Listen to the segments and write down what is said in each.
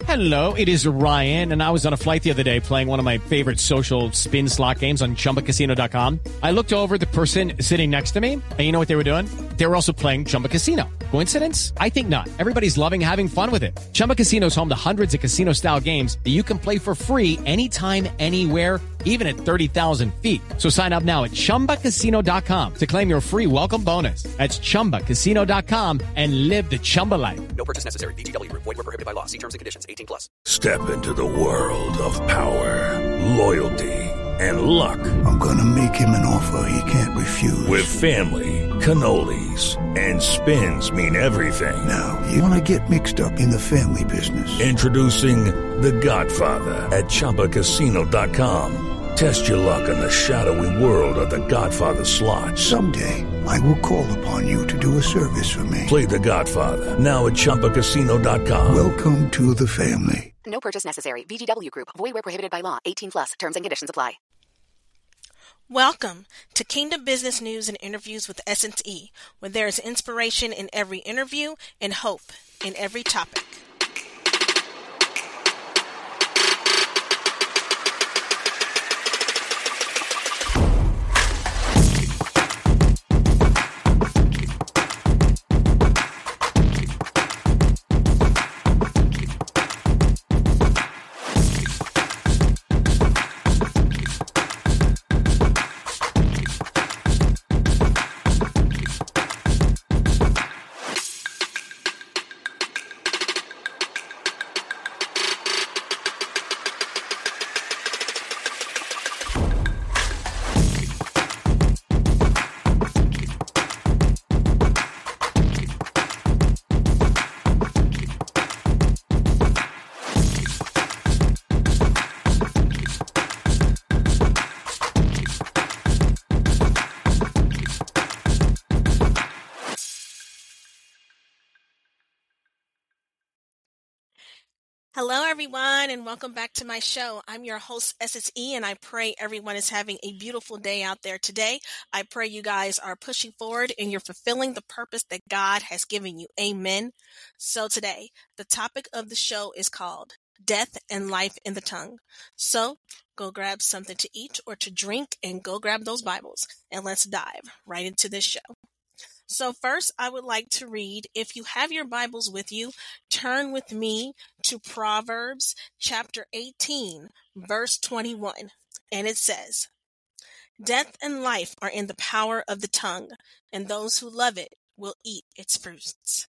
Hello, it is Ryan, and I was on a flight the other day playing one of my favorite social spin slot games on ChumbaCasino.com. I looked over at the person sitting next to me, and you know what they were doing? They were also playing Chumba Casino. Coincidence? I think not. Everybody's loving having fun with it. Chumba Casino is home to hundreds of casino-style games that you can play for free anytime, anywhere, even at 30,000 feet. So sign up now at ChumbaCasino.com to claim your free welcome bonus. That's ChumbaCasino.com and live the Chumba life. No purchase necessary. VGW Group. Void where prohibited by law. See terms and conditions. 18+. Step into the world of power, loyalty, and luck. I'm gonna make him an offer he can't refuse. With family, cannolis, and spins mean everything. Now, you wanna get mixed up in the family business. Introducing The Godfather at ChumbaCasino.com. Test your luck in the shadowy world of The Godfather slot. Someday, I will call upon you to do a service for me. Play The Godfather now at ChumbaCasino.com. Welcome to the family. No purchase necessary. VGW Group. Void where prohibited by law. 18+. Terms and conditions apply. Welcome to Kingdom Business News and Interviews with S&E, where there is inspiration in every interview and hope in every topic. Hello, everyone, and welcome back to my show. I'm your host, SSE, and I pray everyone is having a beautiful day out there today. I pray you guys are pushing forward and you're fulfilling the purpose that God has given you. Amen. So today, the topic of the show is called Death and Life in the Tongue. So go grab something to eat or to drink and go grab those Bibles, and let's dive right into this show. So first, I would like to read, if you have your Bibles with you, turn with me to Proverbs chapter 18, verse 21. And it says, "Death and life are in the power of the tongue, and those who love it will eat its fruits."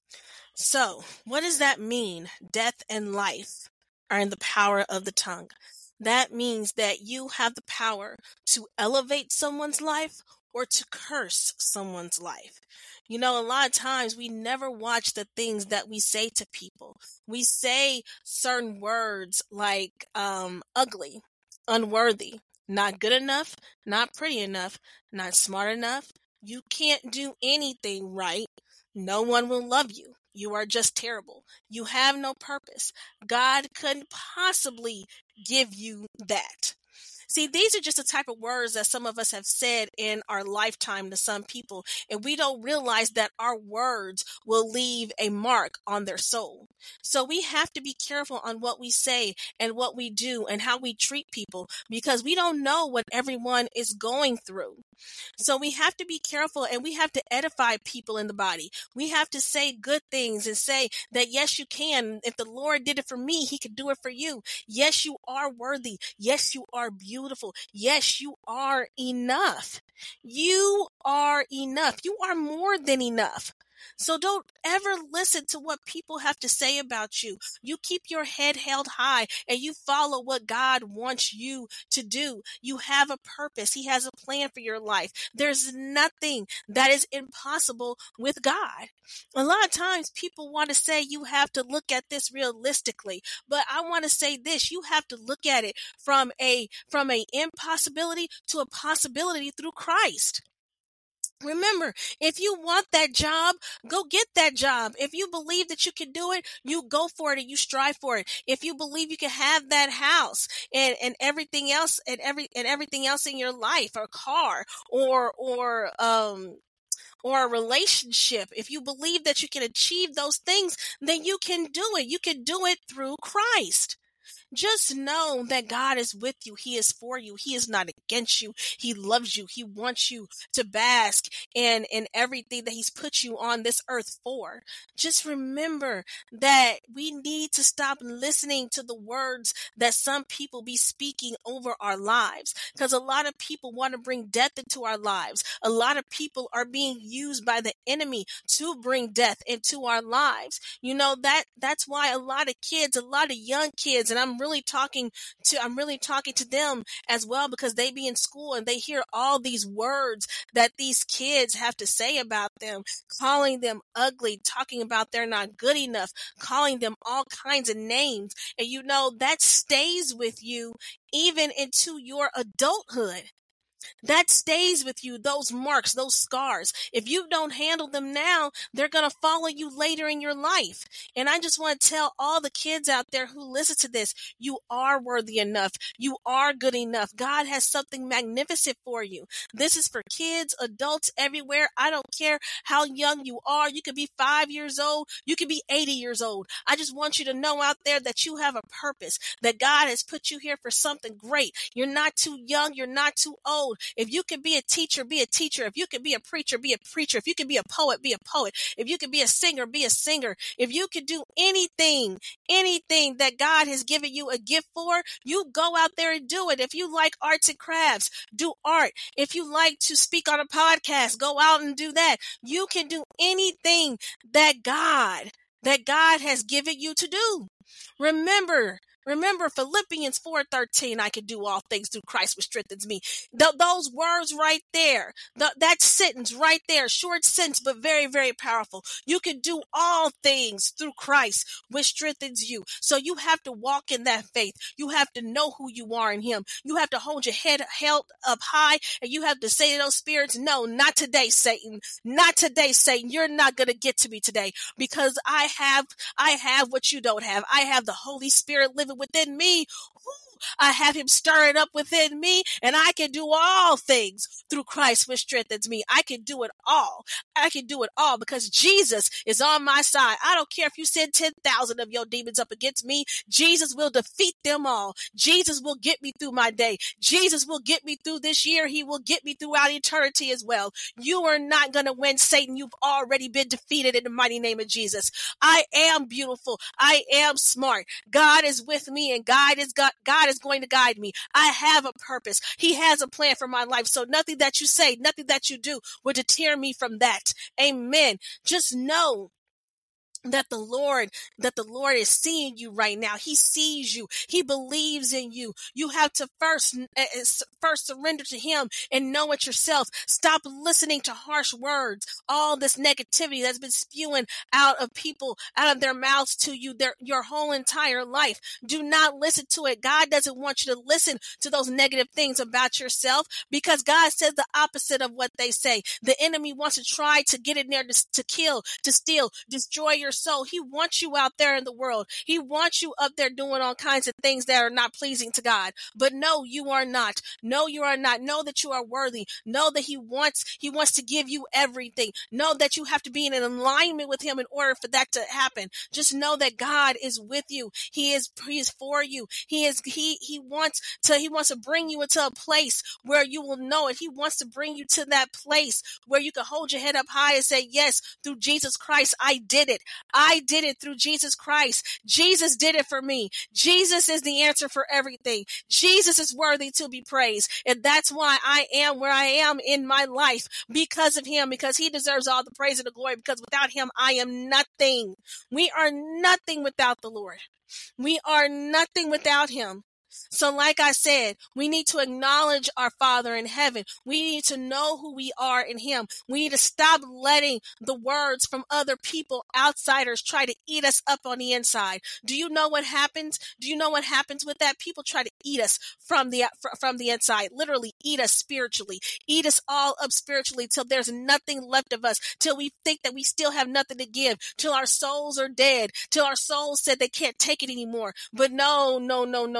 So, what does that mean? Death and life are in the power of the tongue. That means that you have the power to elevate someone's life or to curse someone's life. You know, a lot of times we never watch the things that we say to people. We say certain words like ugly, unworthy, not good enough, not pretty enough, not smart enough. You can't do anything right. No one will love you. You are just terrible. You have no purpose. God couldn't possibly give you that. See, these are just the type of words that some of us have said in our lifetime to some people, and we don't realize that our words will leave a mark on their soul. So we have to be careful on what we say and what we do and how we treat people, because we don't know what everyone is going through. So we have to be careful, and we have to edify people in the body. We have to say good things and say that, yes, you can. If the Lord did it for me, he could do it for you. Yes, you are worthy. Yes, you are beautiful. Yes, you are enough. You are enough. You are more than enough. So don't ever listen to what people have to say about you. You keep your head held high and you follow what God wants you to do. You have a purpose. He has a plan for your life. There's nothing that is impossible with God. A lot of times people want to say you have to look at this realistically, but I want to say this: you have to look at it from a impossibility to a possibility through Christ. Remember, if you want that job, go get that job. If you believe that you can do it, you go for it and you strive for it. If you believe you can have that house and everything else and everything else in your life, or car, or or a relationship, if you believe that you can achieve those things, then you can do it. You can do it through Christ. Just know that God is with you. He is for you. He is not against you. He loves you. He wants you to bask in everything that he's put you on this earth for. Just remember that we need to stop listening to the words that some people be speaking over our lives, because a lot of people want to bring death into our lives. A lot of people are being used by the enemy to bring death into our lives. You know, that's why a lot of kids, a lot of young kids, and I'm really talking to them as well, because they be in school and they hear all these words that these kids have to say about them, calling them ugly, talking about they're not good enough, calling them all kinds of names. And you know, that stays with you even into your adulthood. That stays with you, those marks, those scars. If you don't handle them now, they're going to follow you later in your life. And I just want to tell all the kids out there who listen to this, you are worthy enough. You are good enough. God has something magnificent for you. This is for kids, adults, everywhere. I don't care how young you are. You could be 5 years old. You could be 80 years old. I just want you to know out there that you have a purpose, that God has put you here for something great. You're not too young. You're not too old. If you can be a teacher, be a teacher. If you can be a preacher, be a preacher. If you can be a poet, be a poet. If you can be a singer, be a singer. If you can do anything that God has given you a gift for, you go out there and do it. If you like arts and crafts, do art. If you like to speak on a podcast, go out and do that. You can do anything that God has given you to do. Remember Philippians 4:13, I can do all things through Christ which strengthens me. Those words right there, that sentence right there, short sentence, but very, very powerful. You can do all things through Christ which strengthens you. So you have to walk in that faith. You have to know who you are in him. You have to hold your head held up high, and you have to say to those spirits, no, not today, Satan. Not today, Satan. You're not going to get to me today, because I have what you don't have. I have the Holy Spirit living within me. I have him stirring up within me, and I can do all things through Christ which strengthens me. I can do it all. I can do it all because Jesus is on my side. I don't care if you send 10,000 of your demons up against me. Jesus will defeat them all. Jesus will get me through my day. Jesus will get me through this year. He will get me throughout eternity as well. You are not going to win, Satan. You've already been defeated in the mighty name of Jesus. I am beautiful. I am smart. God is with me, and God is going to guide me. I have a purpose. He has a plan for my life. So nothing that you say, nothing that you do will deter me from that. Amen. Just know that the Lord is seeing you right now. He sees you. He believes in you. You have to first surrender to him and know it yourself. Stop listening to harsh words, all this negativity that's been spewing out of people, out of their mouths to you your whole entire life. Do not listen to it. God doesn't want you to listen to those negative things about yourself, because God says the opposite of what they say. The enemy wants to try to get in there to kill, to steal, destroy your soul. He wants you out there in the world. He wants you up there doing all kinds of things that are not pleasing to God. But no, you are not. No, you are not. Know that you are worthy. Know that he wants to give you everything. Know that you have to be in an alignment with him in order for that to happen. Just know that God is with you. He is for you. He wants to bring you into a place where you will know it. He wants to bring you to that place where you can hold your head up high and say, yes, through Jesus Christ, I did it. I did it through Jesus Christ. Jesus did it for me. Jesus is the answer for everything. Jesus is worthy to be praised. And that's why I am where I am in my life, because of him, because he deserves all the praise and the glory, because without him, I am nothing. We are nothing without the Lord. We are nothing without him. So like I said, we need to acknowledge our Father in heaven. We need to know who we are in him. We need to stop letting the words from other people, outsiders, try to eat us up on the inside. Do you know what happens? Do you know what happens with that? People try to eat us from the inside, literally eat us spiritually, eat us all up spiritually till there's nothing left of us, till we think that we still have nothing to give, till our souls are dead, till our souls said they can't take it anymore. But no.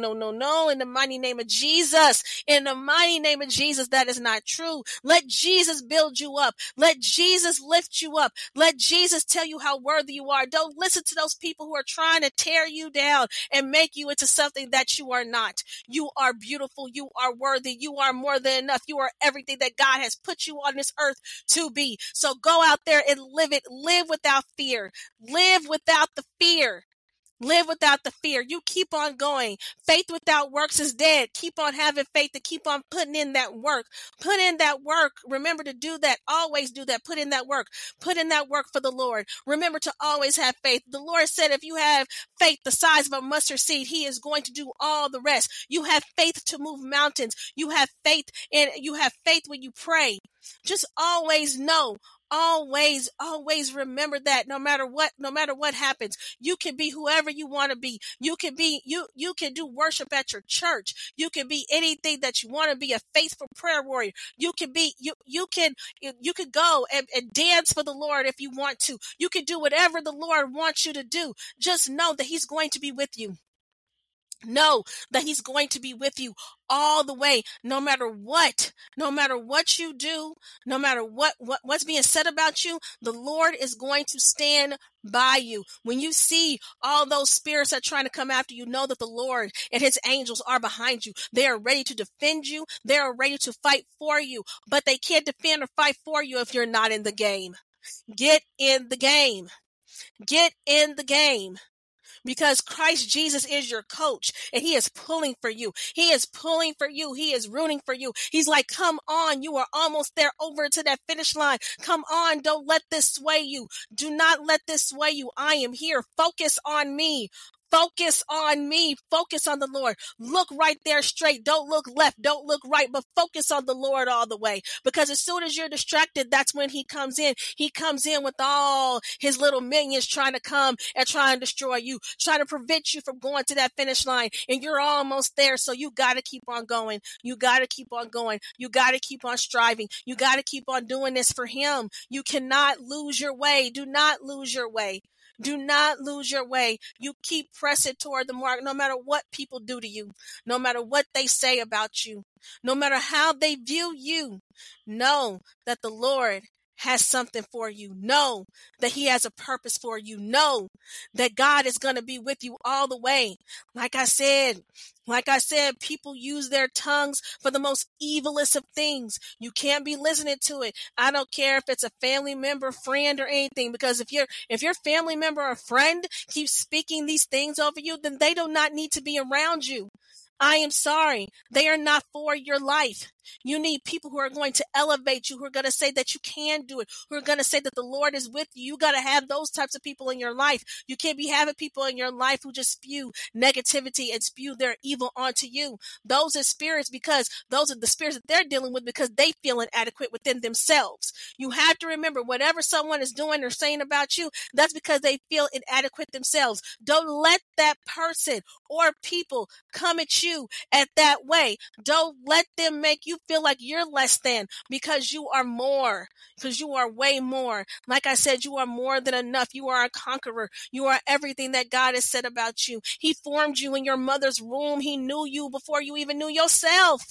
no. In the mighty name of Jesus. In the mighty name of Jesus, that is not true. Let Jesus build you up. Let Jesus lift you up. Let Jesus tell you how worthy you are. Don't listen to those people who are trying to tear you down and make you into something that you are not. You are beautiful. You are worthy. You are more than enough. You are everything that God has put you on this earth to be. So go out there and live it. Live without fear. Live without the fear. Live without the fear. You keep on going. Faith without works is dead. Keep on having faith and keep on putting in that work. Put in that work. Remember to do that. Always do that. Put in that work. Put in that work for the Lord. Remember to always have faith. The Lord said if you have faith the size of a mustard seed, he is going to do all the rest. You have faith to move mountains. You have faith when you pray. Just always know. Always remember that no matter what happens, you can be whoever you want to be. You can do worship at your church. You can be anything that you want to be, a faithful prayer warrior. You can go and dance for the Lord if you want to. You can do whatever the Lord wants you to do. Just know that he's going to be with you. Know that he's going to be with you all the way, no matter what you do, no matter what's being said about you, the Lord is going to stand by you. When you see all those spirits that are trying to come after you, know that the Lord and his angels are behind you. They are ready to defend you. They are ready to fight for you, but they can't defend or fight for you if you're not in the game. Get in the game. Get in the game. Because Christ Jesus is your coach and he is pulling for you. He is pulling for you. He is rooting for you. He's like, come on. You are almost there over to that finish line. Come on. Don't let this sway you. Do not let this sway you. I am here. Focus on me. Focus on me. Focus on the Lord. Look right there straight. Don't look left. Don't look right, but focus on the Lord all the way. Because as soon as you're distracted, that's when he comes in. He comes in with all his little minions trying to come and try and destroy you, trying to prevent you from going to that finish line. And you're almost there. So you got to keep on going. You got to keep on going. You got to keep on striving. You got to keep on doing this for him. You cannot lose your way. Do not lose your way. Do not lose your way. You keep pressing toward the mark, no matter what people do to you, no matter what they say about you, no matter how they view you. Know that the Lord has something for you. Know that he has a purpose for you. Know that God is going to be with you all the way. Like I said, people use their tongues for the most evilest of things. You can't be listening to it. I don't care if it's a family member, friend, or anything, because if your family member or friend keeps speaking these things over you, then they do not need to be around you. I am sorry. They are not for your life. You need people who are going to elevate you, who are going to say that you can do it, who are going to say that the Lord is with you. You got to have those types of people in your life. You can't be having people in your life who just spew negativity and spew their evil onto you. Those are spirits, because those are the spirits that they're dealing with because they feel inadequate within themselves. You have to remember, whatever someone is doing or saying about you, that's because they feel inadequate themselves. Don't let that person or people come at you at that way. Don't let them make you feel like you're less than, because you are more, because you are way more. Like I said, you are more than enough. You are a conqueror. You are everything that God has said about you. He formed you in your mother's womb. He knew you before you even knew yourself.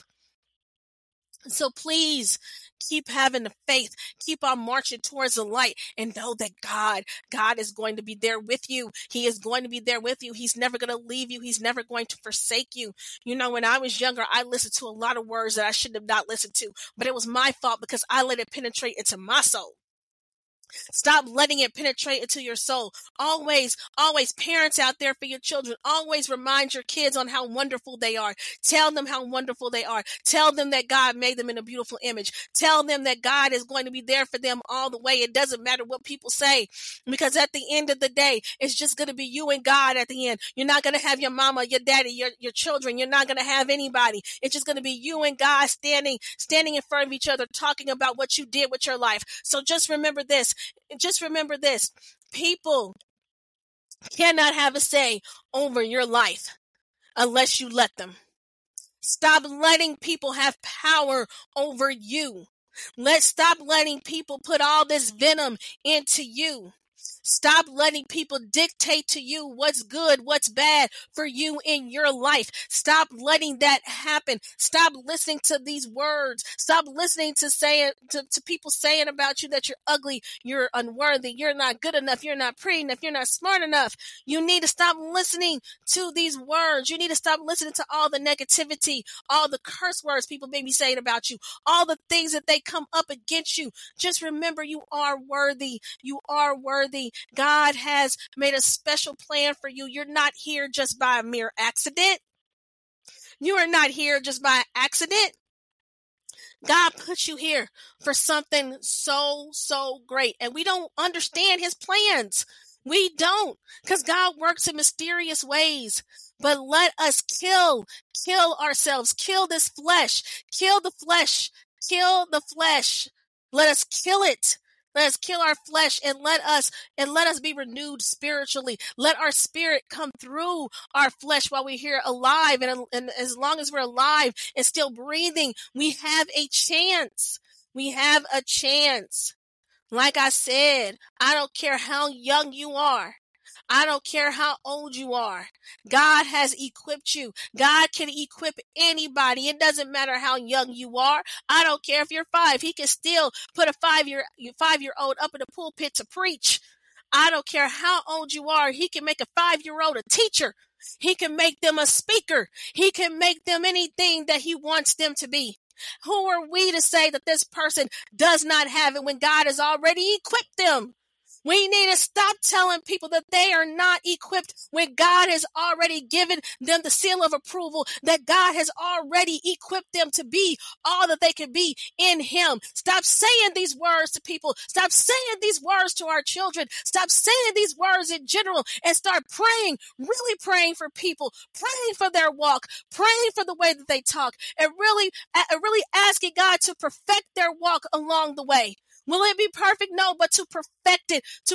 So please keep having the faith, keep on marching towards the light, and know that God is going to be there with you. He is going to be there with you. He's never going to leave you. He's never going to forsake you. You know, when I was younger, I listened to a lot of words that I should have not listened to, but it was my fault because I let it penetrate into my soul. Stop letting it penetrate into your soul. Always, parents out there for your children, always remind your kids on how wonderful they are. Tell them how wonderful they are. Tell them that God made them in a beautiful image. Tell them that God is going to be there for them all the way. It doesn't matter what people say, because at the end of the day, it's just going to be you and God at the end. You're not going to have your mama, your daddy, your children. You're not going to have anybody. It's just going to be you and God standing in front of each other, talking about what you did with your life. So just remember this. People cannot have a say over your life unless you let them. Stop letting people have power over you. Stop letting people put all this venom into you. Stop letting people dictate to you what's good, what's bad for you in your life. Stop letting that happen. Stop listening to these words. Stop listening to people saying about you that you're ugly, you're unworthy, you're not good enough, you're not pretty enough, you're not smart enough. You need to stop listening to these words. You need to stop listening to all the negativity, all the curse words people may be saying about you, all the things that they come up against you. Just remember, you are worthy. You are worthy. God has made a special plan for you. You're not here just by a mere accident. You are not here just by accident. God put you here for something so great. And we don't understand his plans. We don't, because God works in mysterious ways. But let us kill ourselves, kill this flesh, kill the flesh, kill the flesh. Let us kill it. Let us kill our flesh and let us be renewed spiritually. Let our spirit come through our flesh while we're here alive. And as long as we're alive and still breathing, we have a chance. We have a chance. Like I said, I don't care how young you are. I don't care how old you are. God has equipped you. God can equip anybody. It doesn't matter how young you are. I don't care if you're 5. He can still put a 5-year-old up in the pulpit to preach. I don't care how old you are. He can make a 5-year-old a teacher. He can make them a speaker. He can make them anything that he wants them to be. Who are we to say that this person does not have it when God has already equipped them? We need to stop telling people that they are not equipped when God has already given them the seal of approval, that God has already equipped them to be all that they can be in him. Stop saying these words to people. Stop saying these words to our children. Stop saying these words in general and start praying, really praying for people, praying for their walk, praying for the way that they talk, and really asking God to perfect their walk along the way. Will it be perfect? No, but to perfect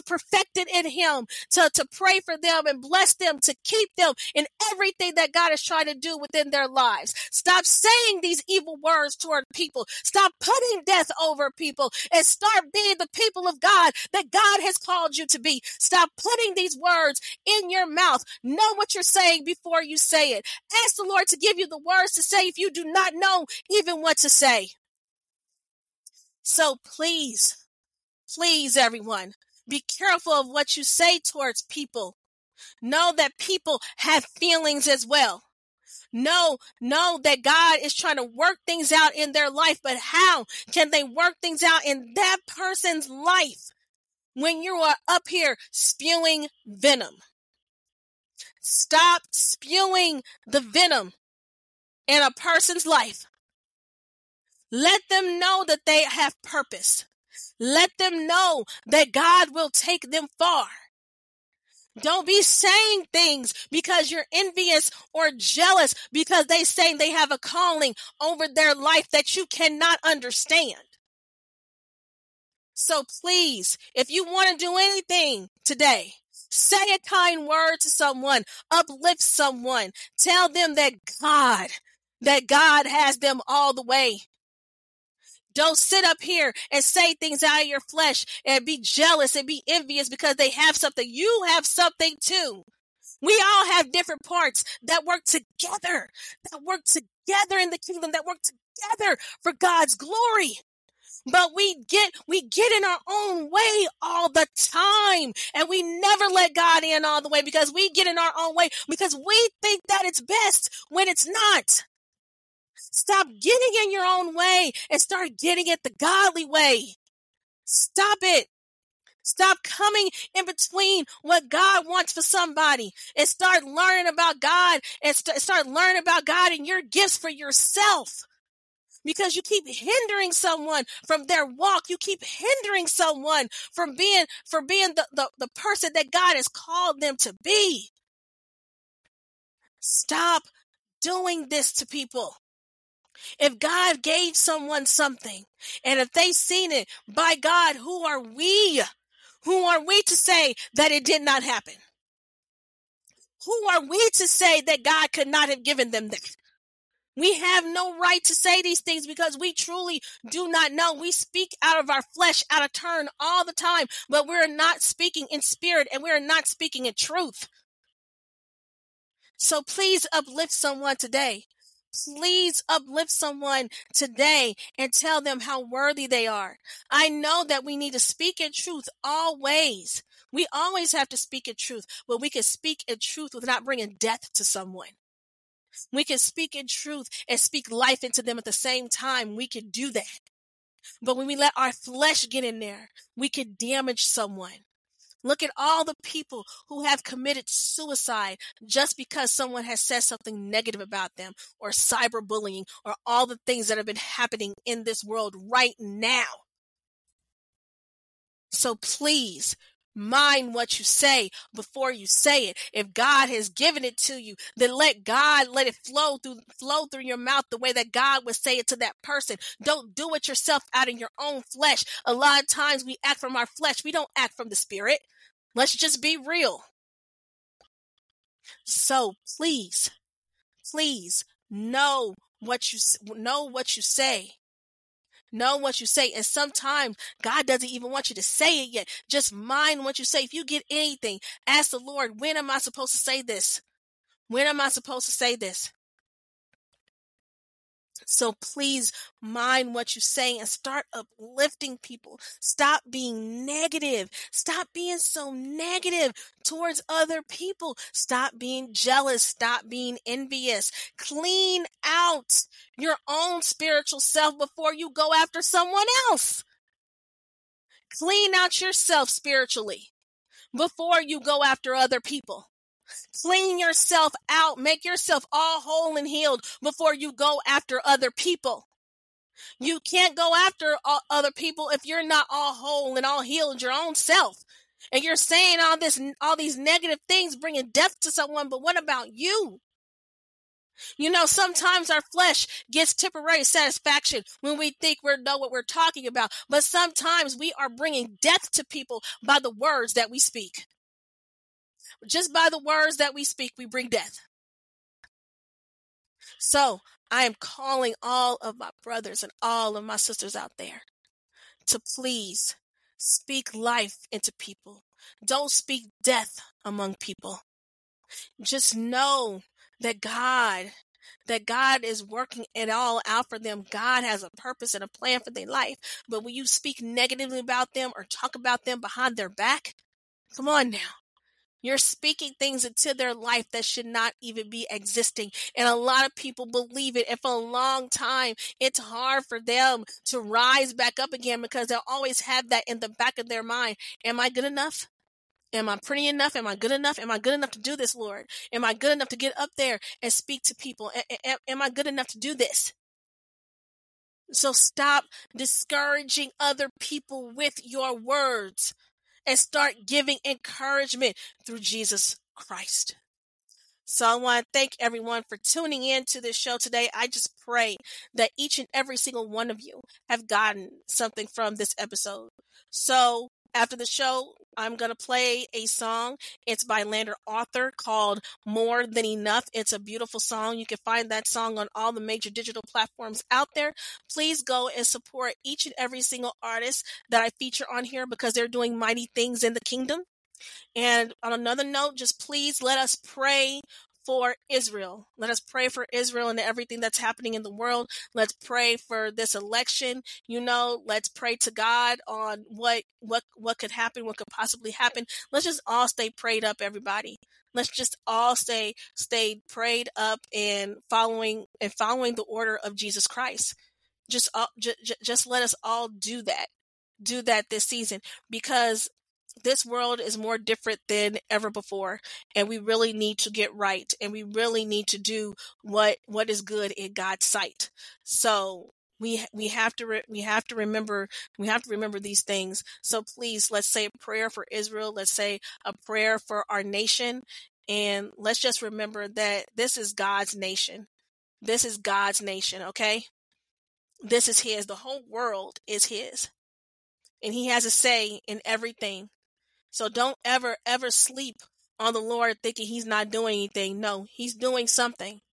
it in him, to pray for them and bless them, to keep them in everything that God is trying to do within their lives. Stop saying these evil words toward people. Stop putting death over people and start being the people of God that God has called you to be. Stop putting these words in your mouth. Know what you're saying before you say it. Ask the Lord to give you the words to say if you do not know even what to say. So please, everyone, be careful of what you say towards people. Know that people have feelings as well. Know that God is trying to work things out in their life, but how can they work things out in that person's life when you are up here spewing venom? Stop spewing the venom in a person's life. Let them know that they have purpose. Let them know that God will take them far. Don't be saying things because you're envious or jealous because they say they have a calling over their life that you cannot understand. So please, if you want to do anything today, say a kind word to someone, uplift someone, tell them that God has them all the way. Don't sit up here and say things out of your flesh and be jealous and be envious because they have something. You have something too. We all have different parts that work together in the kingdom, that work together for God's glory. But we get in our own way all the time, and we never let God in all the way because we get in our own way because we think that it's best when it's not. Stop getting in your own way and start getting it the godly way. Stop it. Stop coming in between what God wants for somebody and start learning about God and start learning about God and your gifts for yourself. Because you keep hindering someone from their walk. You keep hindering someone from being the person that God has called them to be. Stop doing this to people. If God gave someone something, and if they seen it, by God, who are we? Who are we to say that it did not happen? Who are we to say that God could not have given them that? We have no right to say these things because we truly do not know. We speak out of our flesh, out of turn all the time, but we're not speaking in spirit and we're not speaking in truth. So please uplift someone today. Please uplift someone today and tell them how worthy they are. I know that we need to speak in truth always. We always have to speak in truth, but we can speak in truth without bringing death to someone. We can speak in truth and speak life into them at the same time. We can do that. But when we let our flesh get in there, we can damage someone. Look at all the people who have committed suicide just because someone has said something negative about them, or cyberbullying, or all the things that have been happening in this world right now. So please, mind what you say before you say it. If God has given it to you, then let it flow through your mouth the way that God would say it to that person. Don't do it yourself out of your own flesh. A lot of times we act from our flesh. We don't act from the spirit. Let's just be real. So please know what you say. Know what you say. And sometimes God doesn't even want you to say it yet. Just mind what you say. If you get anything, ask the Lord, when am I supposed to say this? When am I supposed to say this? So please mind what you say and start uplifting people. Stop being negative. Stop being so negative towards other people. Stop being jealous. Stop being envious. Clean out your own spiritual self before you go after someone else. Clean out yourself spiritually before you go after other people. Clean yourself out. Make yourself all whole and healed before you go after other people. You can't go after other people if you're not all whole and all healed your own self. And you're saying all these negative things, bringing death to someone. But what about you? You know, sometimes our flesh gets temporary satisfaction when we think we know what we're talking about. But sometimes we are bringing death to people by the words that we speak. Just by the words that we speak, we bring death. So I am calling all of my brothers and all of my sisters out there to please speak life into people. Don't speak death among people. Just know that God is working it all out for them. God has a purpose and a plan for their life. But when you speak negatively about them or talk about them behind their back, come on now. You're speaking things into their life that should not even be existing. And a lot of people believe it. And for a long time, it's hard for them to rise back up again because they'll always have that in the back of their mind. Am I good enough? Am I pretty enough? Am I good enough? Am I good enough to do this, Lord? Am I good enough to get up there and speak to people? Am I good enough to do this? So stop discouraging other people with your words and start giving encouragement through Jesus Christ. So I want to thank everyone for tuning in to this show today. I just pray that each and every single one of you have gotten something from this episode. So after the show, I'm going to play a song. It's by Lander Arthur called More Than Enough. It's a beautiful song. You can find that song on all the major digital platforms out there. Please go and support each and every single artist that I feature on here because they're doing mighty things in the kingdom. And on another note, just please let us pray for Israel. Let us pray for Israel and everything that's happening in the world. Let's pray for this election. You know, let's pray to God on what could happen, what could possibly happen. Let's just all stay prayed up, everybody. Let's just all stay prayed up and following the order of Jesus Christ. Just let us all do that this season, because this world is more different than ever before, and we really need to get right, and we really need to do what is good in God's sight. So we have to remember these things. So please, let's say a prayer for Israel. Let's say a prayer for our nation, and let's just remember that this is God's nation. This is God's nation. Okay, this is His. The whole world is His, and He has a say in everything. So don't ever sleep on the Lord thinking He's not doing anything. No, He's doing something.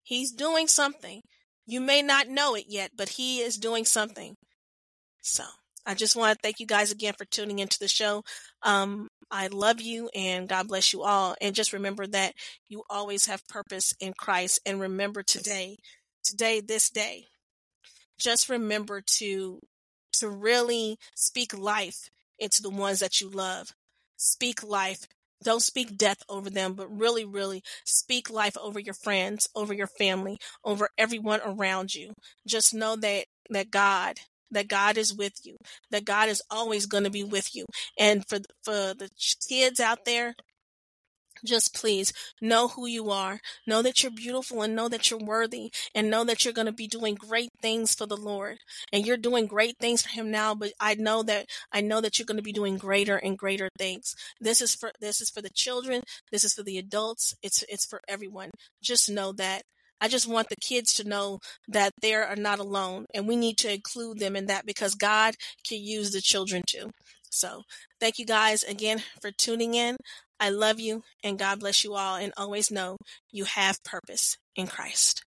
He's doing something. You may not know it yet, but he is doing something. So I just want to thank you guys again for tuning into the show. I love you and God bless you all. And just remember that you always have purpose in Christ. And remember today, this day, just remember to really speak life into the ones that you love. Speak life. Don't speak death over them, but really, really speak life over your friends, over your family, over everyone around you. Just know that God is with you, that God is always going to be with you. And for the kids out there, just please know who you are, know that you're beautiful and know that you're worthy and know that you're going to be doing great things for the Lord. And you're doing great things for him now, but I know that you're going to be doing greater and greater things. This is for the children. This is for the adults. It's for everyone. Just know that. I just want the kids to know that they are not alone, and we need to include them in that because God can use the children too. So thank you guys again for tuning in. I love you and God bless you all, and always know you have purpose in Christ.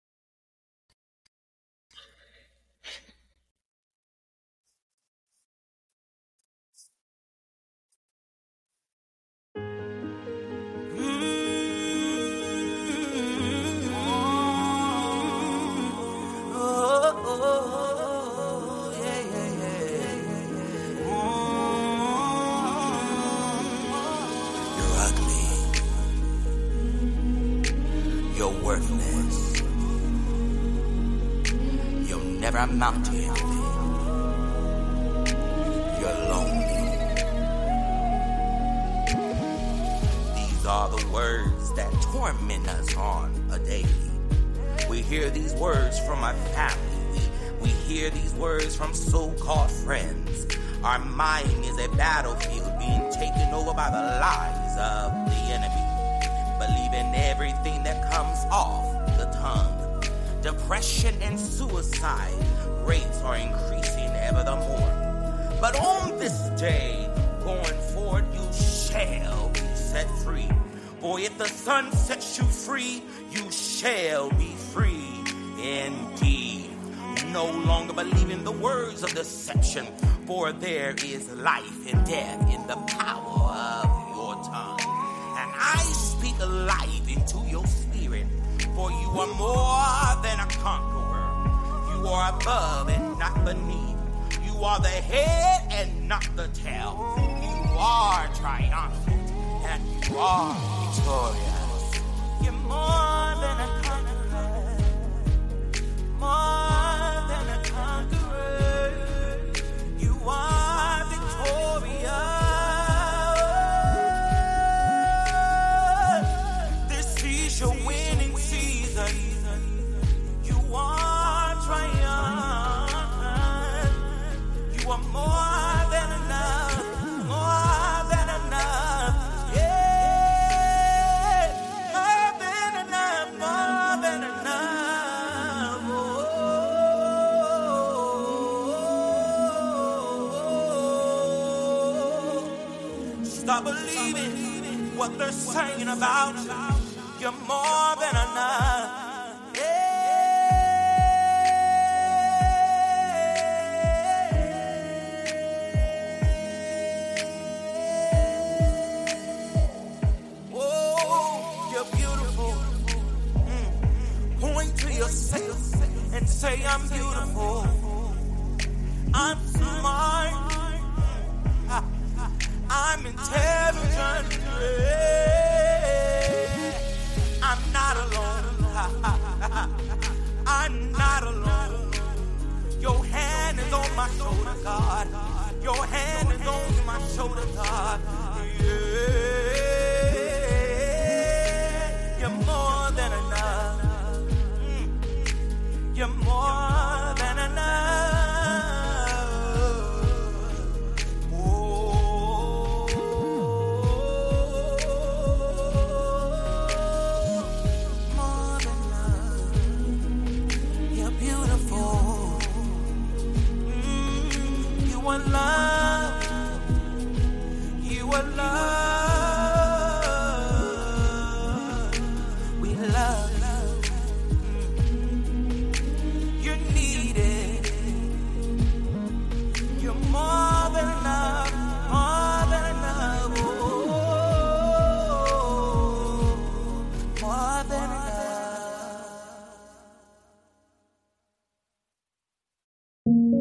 Worthless. You'll never amount to anything. You're lonely. These are the words that torment us on a daily. We hear these words from our family. We hear these words from so-called friends. Our mind is a battlefield being taken over by the lies of the enemy. Believing everything that comes off the tongue. Depression and suicide rates are increasing ever the more. But on this day, going forward, you shall be set free. For if the Son sets you free, you shall be free indeed. No longer believing the words of deception, for there is life and death in the power of your tongue. And I speak life into your spirit, for you are more than a conqueror. You are above and not beneath. You are the head and not the tail. You are triumphant and you are victorious. You're more than a conqueror. More than a conqueror. You are victorious. Your winning season, you are triumphant. You are more than enough, more than enough, yeah, more than enough, more than enough. Oh. Stop believing what they're saying about you. You're more than enough. Yeah. Oh, you're beautiful. Point to yourself and say, I'm beautiful. I'm smart. I'm intelligent. I'm not alone. I'm not alone. Your hand is on my shoulder, God. Your hand is on my shoulder, God. Yeah. You're more than enough. You're more than enough. You are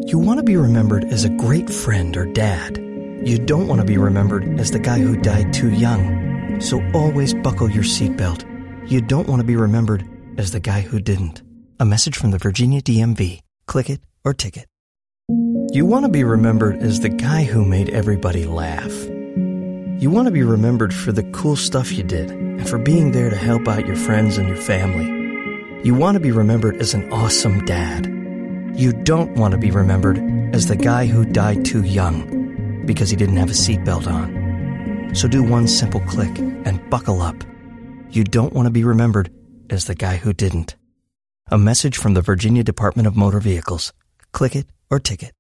You want to be remembered as a great friend or dad. You don't want to be remembered as the guy who died too young. So always buckle your seatbelt. You don't want to be remembered as the guy who didn't. A message from the Virginia DMV. Click it or ticket. You want to be remembered as the guy who made everybody laugh. You want to be remembered for the cool stuff you did and for being there to help out your friends and your family. You want to be remembered as an awesome dad. You don't want to be remembered as the guy who died too young because he didn't have a seatbelt on. So do one simple click and buckle up. You don't want to be remembered as the guy who didn't. A message from the Virginia Department of Motor Vehicles. Click it or ticket.